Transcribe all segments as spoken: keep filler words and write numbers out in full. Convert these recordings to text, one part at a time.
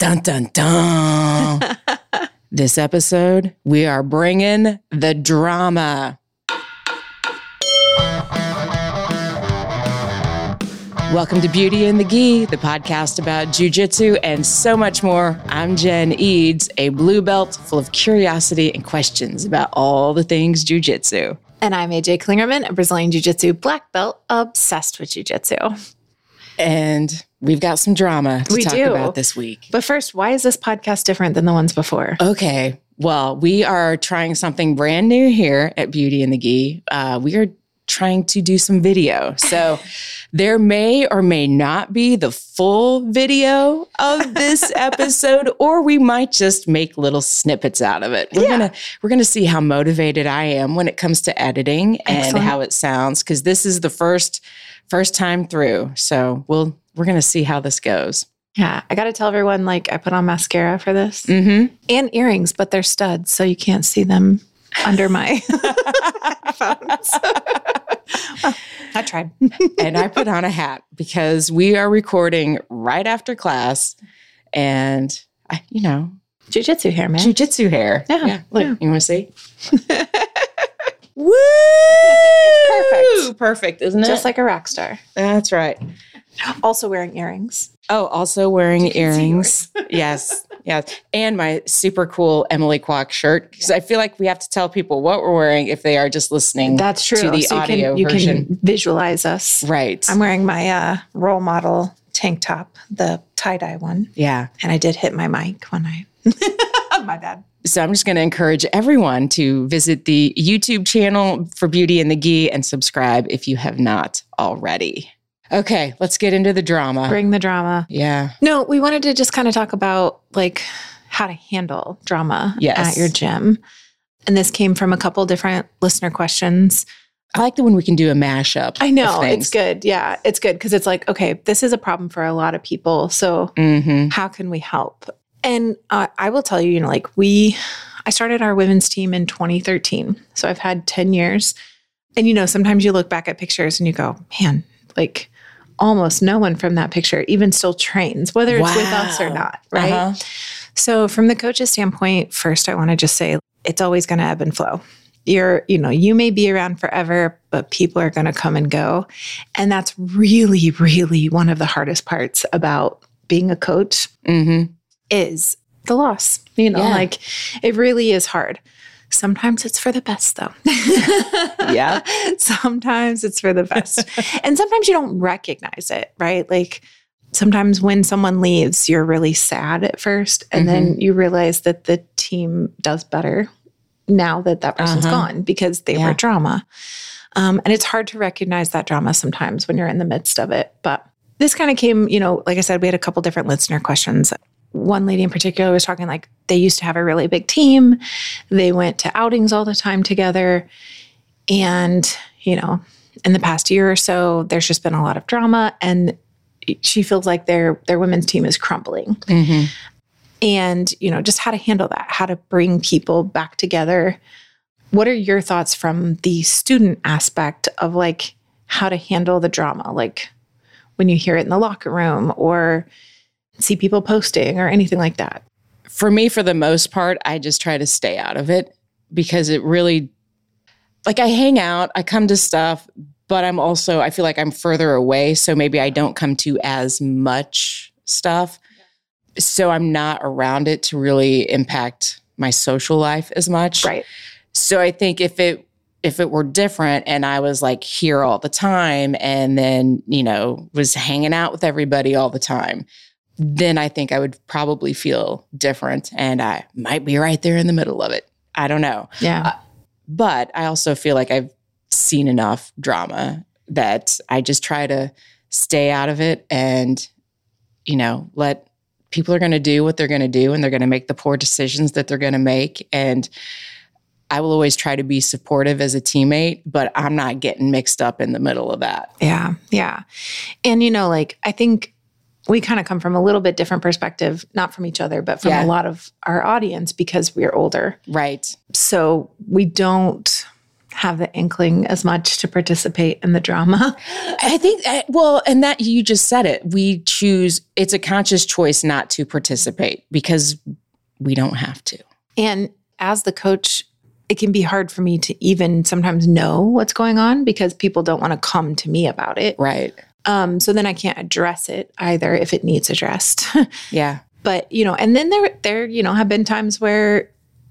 Dun, dun, dun. This episode, we are bringing the drama. Welcome to Beauty and the Gi, the podcast about jujitsu and so much more. I'm Jen Eads, a blue belt full of curiosity and questions about all the things jujitsu. And I'm A J Klingerman, a Brazilian jiu-jitsu black belt, obsessed with jiu-jitsu. And we've got some drama to we talk do. about this week. But first, why is this podcast different than the ones before? Okay. Well, we are trying something brand new here at Beauty and the Gi. Uh, we are trying to do some video. So there may or may not be the full video of this episode, or we might just make little snippets out of it. We're yeah. gonna we're gonna see how motivated I am when it comes to editing and Excellent. How it sounds, because this is the first first time through. So we'll we're gonna see how this goes. Yeah, I got to tell everyone, like, I put on mascara for this mm-hmm. and earrings, but they're studs, so you can't see them under my headphones. Well, I tried. And I put on a hat because we are recording right after class, and I, you know, jiu-jitsu hair, man. Jiu-jitsu hair. Yeah. yeah. Look, yeah. You want to see? Woo! It's perfect. Perfect, isn't it? Just like a rock star. That's right. Also wearing earrings. Oh, also wearing earrings. Yes. Yes. And my super cool Emily Kwok shirt. Because I feel like we have to tell people what we're wearing if they are just listening That's true. to the so audio you can, version. You can visualize us. Right. I'm wearing my uh, role model tank top, the tie-dye one. Yeah. And I did hit my mic when I... My bad. So I'm just going to encourage everyone to visit the YouTube channel for Beauty and the Gi and subscribe if you have not already. Okay, let's get into the drama. Bring the drama. Yeah. No, we wanted to just kind of talk about like how to handle drama yes. at your gym. And this came from a couple different listener questions. I like the when we can do a mashup. I know, it's good. Yeah, it's good because it's like, okay, this is a problem for a lot of people. So mm-hmm. how can we help? And uh, I will tell you, you know, like we, I started our women's team in twenty thirteen. So I've had ten years. And, you know, sometimes you look back at pictures and you go, man, like almost no one from that picture even still trains, whether it's wow. with us or not, right? Uh-huh. So from the coach's standpoint, first, I want to just say it's always going to ebb and flow. You're, you know, you may be around forever, but people are going to come and go. And that's really, really one of the hardest parts about being a coach mm-hmm. is the loss. You know, yeah. like it really is hard. Sometimes it's for the best, though. Yeah. Sometimes it's for the best. And sometimes you don't recognize it, right? Like sometimes when someone leaves, you're really sad at first. And mm-hmm. then you realize that the team does better now that that person's uh-huh. gone because they yeah. were drama. Um, and it's hard to recognize that drama sometimes when you're in the midst of it. But this kind of came, you know, like I said, we had a couple different listener questions. One lady in particular was talking like they used to have a really big team. They went to outings all the time together. And, you know, in the past year or so, there's just been a lot of drama. And she feels like their their women's team is crumbling. Mm-hmm. And, you know, just how to handle that, how to bring people back together. What are your thoughts from the student aspect of like how to handle the drama? Like when you hear it in the locker room or see people posting or anything like that? For me, for the most part, I just try to stay out of it because it really, like I hang out, I come to stuff, but I'm also, I feel like I'm further away. So maybe I don't come to as much stuff. Yeah. So I'm not around it to really impact my social life as much. Right. So I think if it, if it were different and I was like here all the time and then, you know, was hanging out with everybody all the time, then I think I would probably feel different and I might be right there in the middle of it. I don't know. Yeah. Uh, but I also feel like I've seen enough drama that I just try to stay out of it and, you know, let people are going to do what they're going to do and they're going to make the poor decisions that they're going to make. And I will always try to be supportive as a teammate, but I'm not getting mixed up in the middle of that. Yeah. Yeah. And, you know, like, I think we kind of come from a little bit different perspective, not from each other, but from yeah. a lot of our audience because we're older. Right. So we don't have the inkling as much to participate in the drama. I think, well, and that you just said it. We choose, it's a conscious choice not to participate because we don't have to. And as the coach, it can be hard for me to even sometimes know what's going on because people don't want to come to me about it. Right. Um, so then I can't address it either if it needs addressed. Yeah. But, you know, and then there, there, you know, have been times where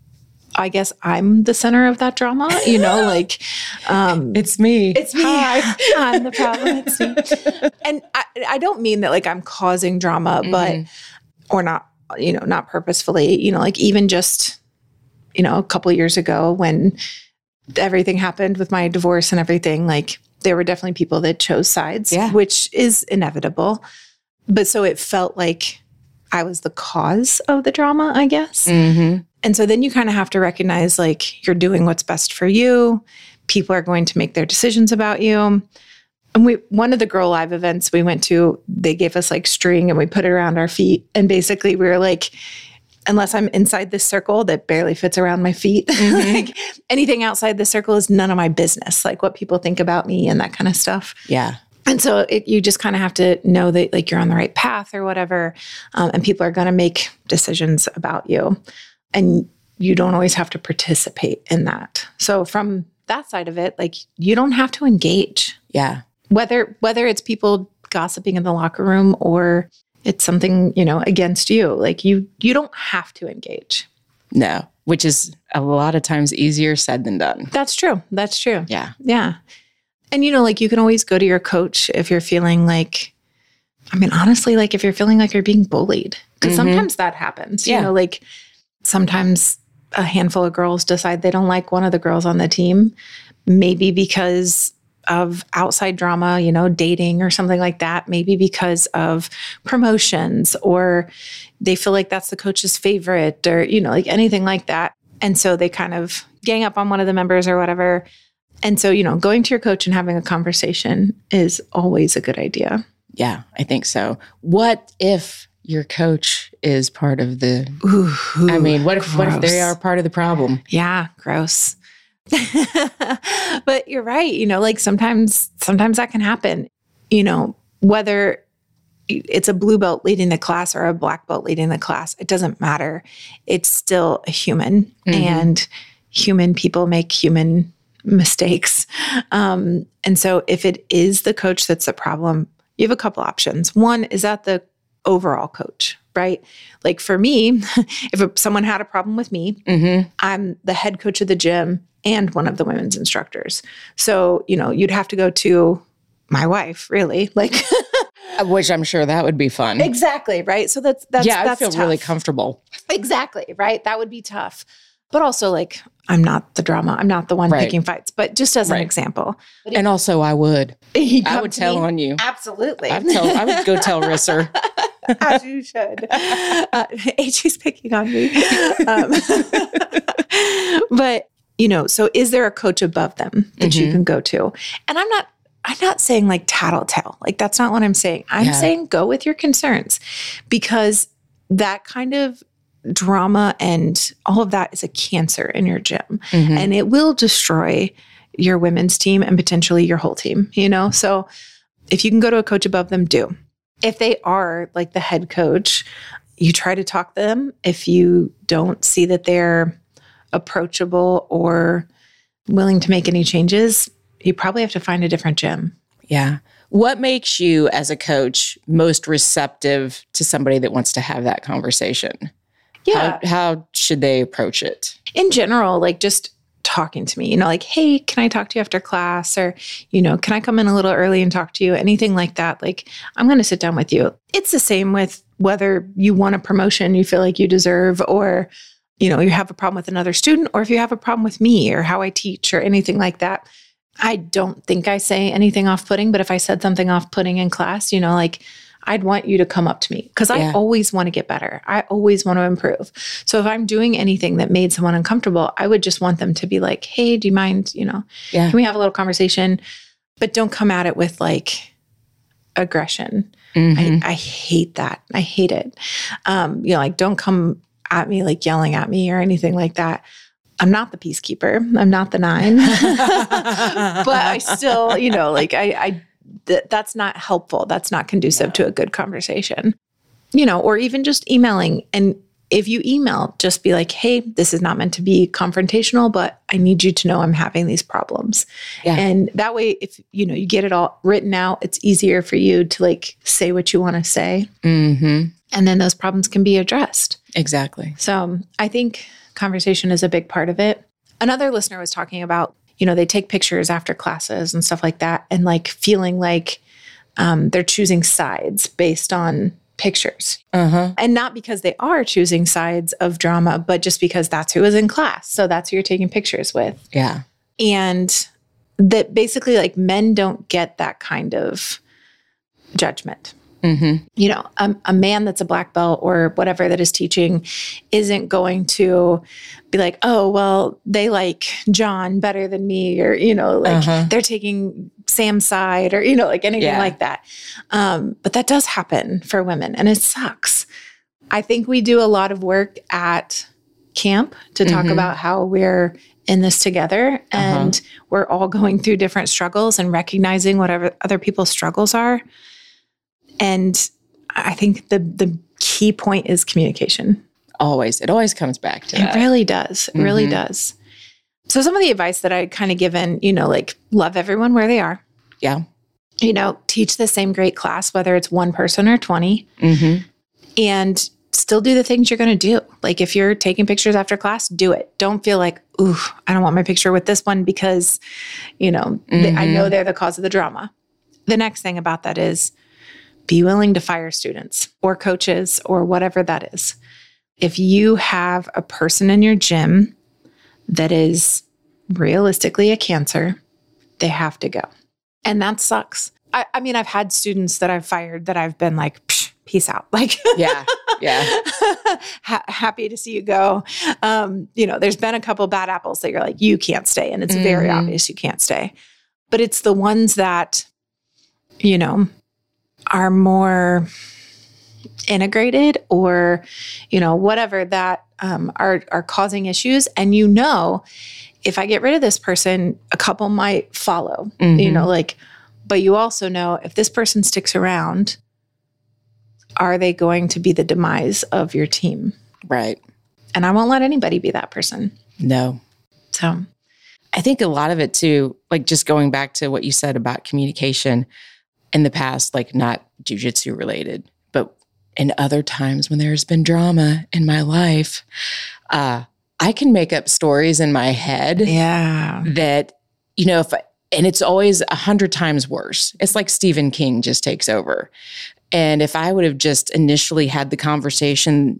I guess I'm the center of that drama, you know, like, um, it's me. It's me. Hi. I'm the problem. It's me. And I, I don't mean that like I'm causing drama, but, mm-hmm. or not, you know, not purposefully, you know, like even just, you know, a couple of years ago when everything happened with my divorce and everything, like there were definitely people that chose sides, yeah. which is inevitable. But so it felt like I was the cause of the drama, I guess. Mm-hmm. And so then you kind of have to recognize like you're doing what's best for you. People are going to make their decisions about you. And we, one of the Girl Live events we went to, they gave us like string and we put it around our feet. And basically we were like, unless I'm inside this circle that barely fits around my feet, mm-hmm. like anything outside the circle is none of my business. Like what people think about me and that kind of stuff. Yeah. And so it, you just kind of have to know that like you're on the right path or whatever. Um, and people are going to make decisions about you. And you don't always have to participate in that. So from that side of it, like you don't have to engage. Yeah. Whether whether it's people gossiping in the locker room or it's something, you know, against you, like you you don't have to engage. No, which is a lot of times easier said than done. That's true. That's true. Yeah. Yeah. And, you know, like you can always go to your coach if you're feeling like, I mean, honestly, like if you're feeling like you're being bullied, because mm-hmm. sometimes that happens, yeah. you know, like sometimes a handful of girls decide they don't like one of the girls on the team, maybe because of outside drama, you know, dating or something like that, maybe because of promotions or they feel like that's the coach's favorite or, you know, like anything like that. And so they kind of gang up on one of the members or whatever. And so, you know, going to your coach and having a conversation is always a good idea. Yeah, I think so. What if your coach is part of the, ooh, ooh, I mean, what if, gross. what if they are part of the problem? Yeah, gross. But you're right. You know, like sometimes, sometimes that can happen, you know, whether it's a blue belt leading the class or a black belt leading the class, it doesn't matter. It's still a human mm-hmm. and human people make human mistakes. Um, and so if it is the coach that's the problem, you have a couple options. One is that the overall coach, right? Like for me, if someone had a problem with me, mm-hmm. I'm the head coach of the gym and one of the women's instructors. So, you know, you'd have to go to my wife, really, like, which I'm sure that would be fun. Exactly. Right. So that's, that's, yeah, that's I feel tough. really comfortable. Exactly. Right. That would be tough. But also like, I'm not the drama. I'm not the one right. picking fights, but just as right. an example. And also I would, I would tell me? on you. Absolutely. I'd tell, I would go tell Risser. As you should. Uh, H is picking on me. Um, but, you know, so is there a coach above them that mm-hmm. you can go to? And I'm not, I'm not saying like tattletale. Like that's not what I'm saying. I'm yeah. saying go with your concerns because that kind of drama and all of that is a cancer in your gym mm-hmm. and it will destroy your women's team and potentially your whole team, you know? So if you can go to a coach above them, do. If they are like the head coach, you try to talk to them. If you don't see that they're approachable or willing to make any changes, you probably have to find a different gym. Yeah. What makes you as a coach most receptive to somebody that wants to have that conversation? Yeah. How, how should they approach it? In general, like just talking to me, you know, like, hey, can I talk to you after class? Or, you know, can I come in a little early and talk to you? Anything like that. Like, I'm going to sit down with you. It's the same with whether you want a promotion you feel like you deserve, or, you know, you have a problem with another student, or if you have a problem with me or how I teach or anything like that. I don't think I say anything off-putting, but if I said something off-putting in class, you know, like, I'd want you to come up to me because yeah. I always want to get better. I always want to improve. So if I'm doing anything that made someone uncomfortable, I would just want them to be like, hey, do you mind, you know, yeah. can we have a little conversation? But don't come at it with like aggression. Mm-hmm. I, I hate that. I hate it. Um, you know, like don't come at me like yelling at me or anything like that. I'm not the peacekeeper. I'm not the nine, but I still, you know, like I, I th- that's not helpful. That's not conducive no. to a good conversation, you know, or even just emailing. And if you email, just be like, hey, this is not meant to be confrontational, but I need you to know I'm having these problems. Yeah. And that way, if, you know, you get it all written out, it's easier for you to like say what you want to say. Mm-hmm. And then those problems can be addressed. Exactly. So I think conversation is a big part of it. Another listener was talking about, you know, they take pictures after classes and stuff like that, and like feeling like um, they're choosing sides based on pictures. Uh-huh. And not because they are choosing sides of drama, but just because that's who is in class. So that's who you're taking pictures with. Yeah. And that basically like men don't get that kind of judgment. Mm-hmm. You know, a, a man that's a black belt or whatever that is teaching isn't going to be like, oh, well, they like John better than me, or, you know, like uh-huh. they're taking Sam's side, or, you know, like anything yeah. like that. Um, but that does happen for women, and it sucks. I think we do a lot of work at camp to talk mm-hmm. about how we're in this together, and uh-huh. we're all going through different struggles and recognizing whatever other people's struggles are. And I think the the key point is communication. Always. It always comes back to it that. It really does. It mm-hmm. really does. So some of the advice that I kind of given, you know, like love everyone where they are. Yeah. You know, teach the same great class, whether it's one person or twenty. Mm-hmm. And still do the things you're going to do. Like if you're taking pictures after class, do it. Don't feel like, ooh, I don't want my picture with this one because, you know, mm-hmm. they, I know they're the cause of the drama. The next thing about that is, be willing to fire students or coaches or whatever that is. If you have a person in your gym that is realistically a cancer, they have to go. And that sucks. I, I mean, I've had students that I've fired that I've been like, peace out. Like, yeah, yeah. ha- happy to see you go. Um, you know, there's been a couple bad apples that you're like, you can't stay. And it's mm-hmm. very obvious you can't stay. But it's the ones that, you know, are more integrated or, you know, whatever that um, are are causing issues. And you know, if I get rid of this person, a couple might follow, mm-hmm. you know, like, but you also know if this person sticks around, are they going to be the demise of your team? Right. And I won't let anybody be that person. No. So I think a lot of it too, like just going back to what you said about communication, in the past, like not jujitsu related, but in other times when there's been drama in my life, uh, I can make up stories in my head. Yeah. That, you know, if I, and it's always a hundred times worse. It's like Stephen King just takes over. And if I would have just initially had the conversation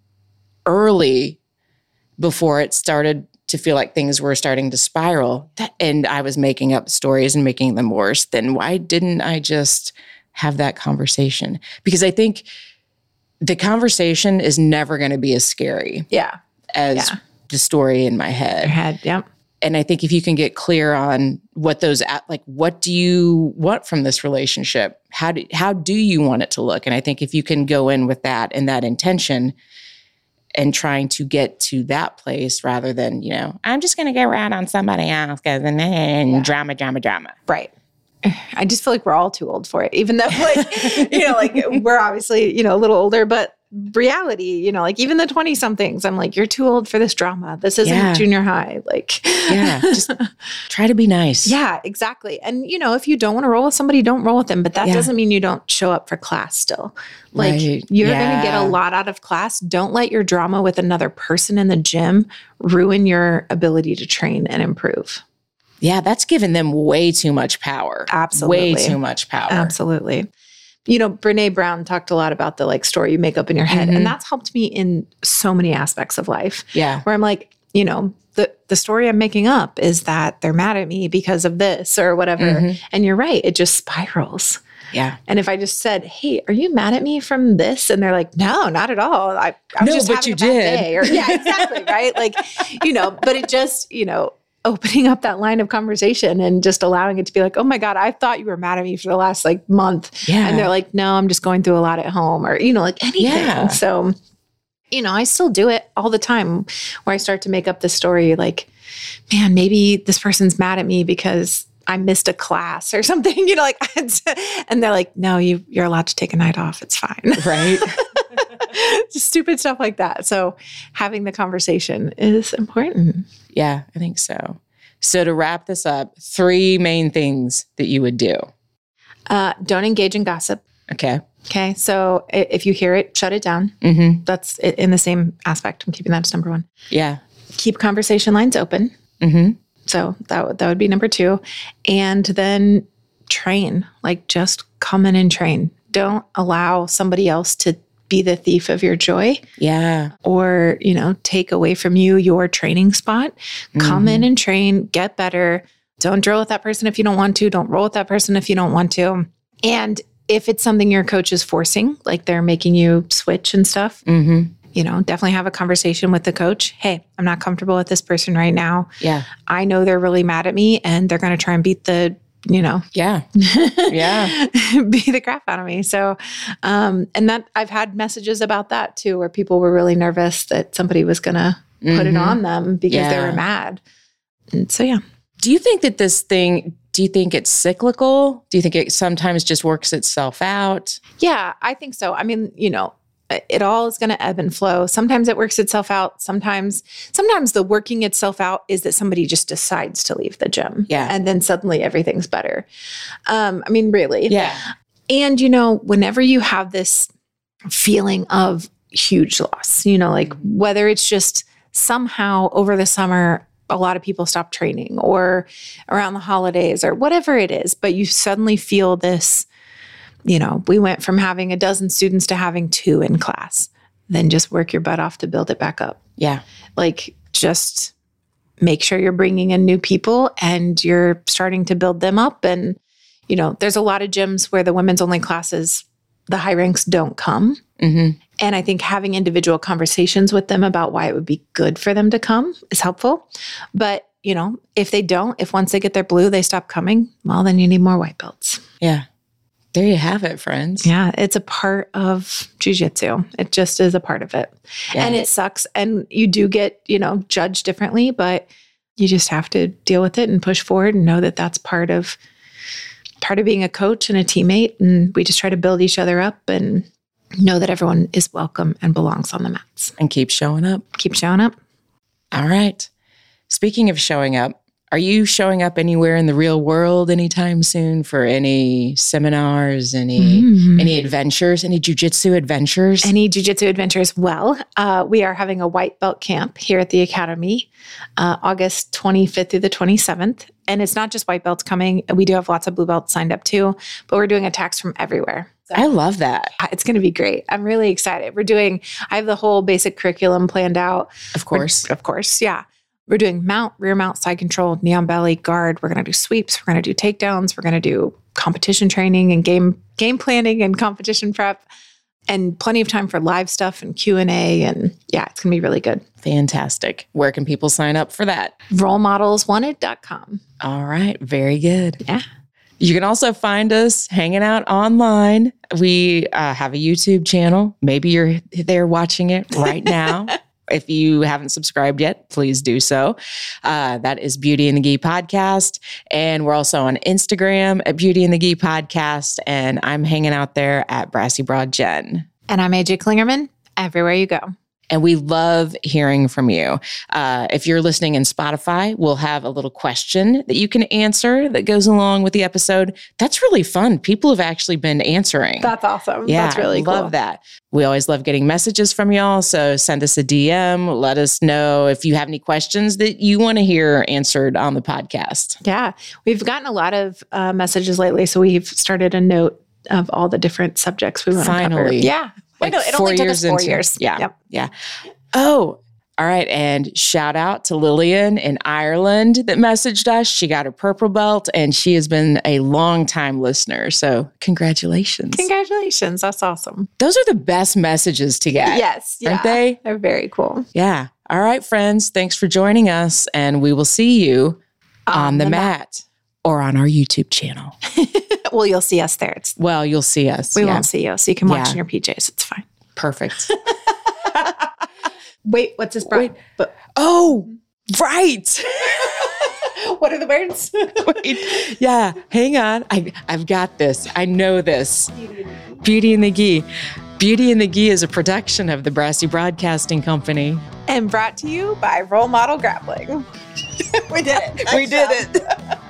early before it started to feel like things were starting to spiral, that, and I was making up stories and making them worse, then why didn't I just have that conversation? Because I think the conversation is never going to be as scary yeah. as yeah. the story in my head. Your head, yep. And I think if you can get clear on what those, like, what do you want from this relationship? How do, how do you want it to look? And I think if you can go in with that and that intention, and trying to get to that place rather than, you know, I'm just going to go around on somebody else because and then yeah. drama, drama, drama. Right. I just feel like we're all too old for it, even though like, you know, like we're obviously, you know, a little older, but reality, you know, like even the twenty somethings, I'm like, you're too old for this drama. This isn't yeah. junior high. Like, yeah, just try to be nice. Yeah, exactly. And, you know, if you don't want to roll with somebody, don't roll with them. But that yeah. doesn't mean you don't show up for class still. Like right. you're yeah. going to get a lot out of class. Don't let your drama with another person in the gym ruin your ability to train and improve. Yeah, that's given them way too much power. Absolutely. Way too much power. Absolutely. You know, Brene Brown talked a lot about the like story you make up in your head. Mm-hmm. And that's helped me in so many aspects of life. Yeah. Where I'm like, you know, the, the story I'm making up is that they're mad at me because of this or whatever. Mm-hmm. And you're right. It just spirals. Yeah. And if I just said, hey, are you mad at me from this? And they're like, no, not at all. I, I was no, just but having you a bad did. day. Or, yeah, exactly. Right. Like, you know, but it just, you know, opening up that line of conversation and just allowing it to be like, oh my God, I thought you were mad at me for the last like month. Yeah. And they're like, no, I'm just going through a lot at home or, you know, like anything. Yeah. So You know, I still do it all the time where I start to make up the story like, man, maybe this person's mad at me because I missed a class or something, you know, like, and they're like, no, you, you're allowed to take a night off. It's fine. Right. Just stupid stuff like that. So having the conversation is important. Yeah, I think so. So to wrap this up, three main things that you would do. Uh, don't engage in gossip. Okay. Okay. So if you hear it, shut it down. Mm-hmm. That's in the same aspect. I'm keeping that as number one. Yeah. Keep conversation lines open. Mm-hmm. So that, w- that would be number two. And then train, like just come in and train. Don't allow somebody else to be the thief of your joy. Yeah. Or, you know, take away from you your training spot. Come Mm-hmm. in and train, get better. Don't drill with that person if you don't want to. Don't roll with that person if you don't want to. And if it's something your coach is forcing, like they're making you switch and stuff, Mm-hmm. you know, definitely have a conversation with the coach. Hey, I'm not comfortable with this person right now. Yeah. I know they're really mad at me and they're going to try and beat the, you know, Yeah. Yeah. beat the crap out of me. So, um, and that I've had messages about that too, where people were really nervous that somebody was going to put it Mhm. on them because they Yeah. were mad. And so, yeah. Do you think that this thing, do you think it's cyclical? Do you think it sometimes just works itself out? Yeah, I think so. I mean, you know, it all is going to ebb and flow. Sometimes it works itself out. Sometimes, sometimes the working itself out is that somebody just decides to leave the gym. Yeah. And then suddenly everything's better. Um, I mean, really. Yeah. And, you know, whenever you have this feeling of huge loss, you know, like whether it's just somehow over the summer, a lot of people stop training or around the holidays or whatever it is, but you suddenly feel this, you know, we went from having a dozen students to having two in class, then just work your butt off to build it back up. Yeah. Like just make sure you're bringing in new people and you're starting to build them up. And, you know, there's a lot of gyms where the women's only classes, the high ranks don't come. Mm-hmm. And I think having individual conversations with them about why it would be good for them to come is helpful. But, you know, if they don't, if once they get their blue, they stop coming, well, then you need more white belts. Yeah. There you have it, friends. Yeah, it's a part of jiu-jitsu. It just is a part of it. Yeah. And it sucks. And you do get, you know, judged differently, but you just have to deal with it and push forward and know that that's part of part of being a coach and a teammate. And we just try to build each other up and know that everyone is welcome and belongs on the mats. And keep showing up. Keep showing up. All right. Speaking of showing up, are you showing up anywhere in the real world anytime soon for any seminars, any Mm. any adventures, any jujitsu adventures? Any jiu-jitsu adventures? Well, uh, we are having a white belt camp here at the Academy, uh, August twenty-fifth through the twenty-seventh. And it's not just white belts coming. We do have lots of blue belts signed up too, but we're doing attacks from everywhere. So I love that. it's going to be great. I'm really excited. We're doing, I have the whole basic curriculum planned out. Of course. We're- of course. Yeah. We're doing mount, rear mount, side control, knee on belly, guard. We're going to do sweeps. We're going to do takedowns. We're going to do competition training and game game planning and competition prep, and plenty of time for live stuff and Q and A. And yeah, it's going to be really good. Fantastic. Where can people sign up for that? role models wanted dot com. All right. Very good. Yeah. You can also find us hanging out online. We uh, have a YouTube channel. Maybe you're there watching it right now. If you haven't subscribed yet, please do so. Uh, that is Beauty and the Gi Podcast. And we're also on Instagram at Beauty and the Gi Podcast. And I'm hanging out there at Brassy Broad Jen. And I'm A J Klingerman. Everywhere you go. And we love hearing from you. Uh, if you're listening in Spotify, we'll have a little question that you can answer that goes along with the episode. That's really fun. People have actually been answering. That's awesome. Yeah, That's really I love cool. that. We always love getting messages from y'all. So send us a D M. Let us know if you have any questions that you want to hear answered on the podcast. Yeah. We've gotten a lot of uh, messages lately. So we've started a note of all the different subjects we want to cover. Finally. Yeah. Like I know. It four only took years us four into- years. Yeah. Yep. Yeah. Oh, all right. And shout out to Lillian in Ireland that messaged us. She got her purple belt and she has been a long time listener. So congratulations. Congratulations. That's awesome. Those are the best messages to get. Yes. Yeah. Aren't they? They're very cool. Yeah. All right, friends. Thanks for joining us. And we will see you on, the, mat, or on our YouTube channel. Well, you'll see us there. It's, Well, you'll see us. we Yeah. won't see you. So you can watch Yeah. in your P Js. It's fine. Perfect. Wait, what's this? Bra- Wait. Oh, right. What are the words? Wait, yeah, hang on. I, I've got this. I know this. Beauty and the Gi. Beauty and the Gi is a production of the Brassy Broadcasting Company. And brought to you by Role Model Grappling. We did it. We did it.